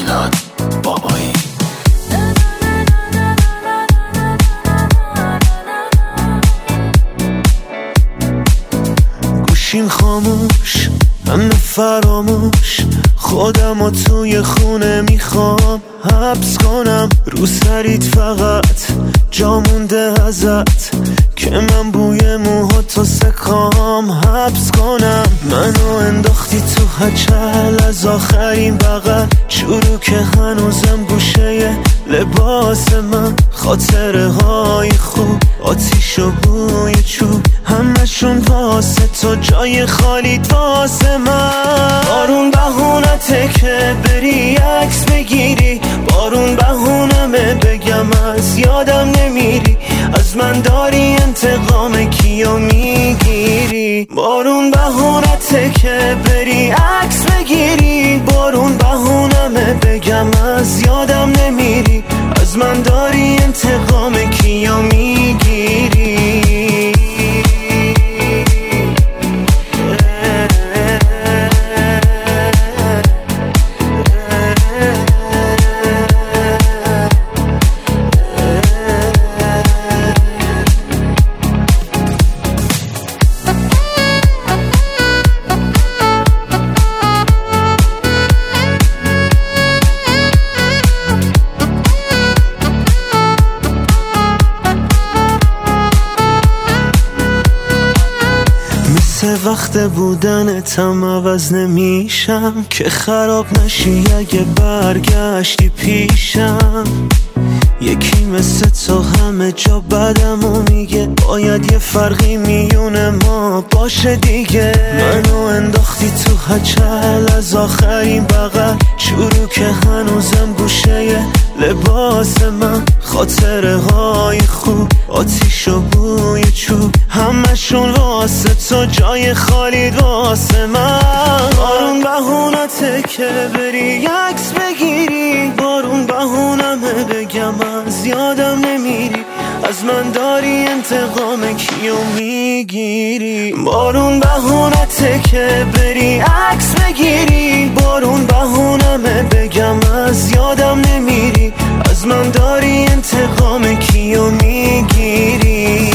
میلاد بابایی. گوشیم خاموش همه فراموش، خودم و توی خونه میخوام حبس کنم. رو سریت فقط جا مونده ازت که من بوی موهاتو سکام حبس کنم. منو انداختی تو هچل از آخرین بغل، شروع که هنوزم گوشه لباس من. خاطره های خوب، آتیش و بوی چوب، همشون واسه تو، جای خالیت واسه من. بارون بهونته که بری عکس بگیری، بارون بهونمه بگم از یادم نمیری، از من داری انتقام کیو میگیری. بارون بهونته که بری عکس بگیری، بارون بهونمه بگم از یادم نمیری، از من داری انتقام کیو میگیری. وقت بودنتم عوض نمیشم که خراب نشی اگه برگشتی پیشم. یکی مثل تو همه جا بدمو میگه، باید یه فرقی میونه ما باشه دیگه. منو انداختی تو هچل از آخرین بغل، شروع که هنوزم گوشه لباس من. خاطره های خوب، آتیش و بوی چوب، همشون واسه تو، جای خالیت واسه من. بارون بهونته که بری عکس بگیری، بارون بهونمه بگم از یادم نمیری، از من داری انتقام کیو میگیری. بارون بهونته که بری عکس بگیری، بارون بهونمه بگم از یادم نمیری، از من داری انتقام کیو میگیری.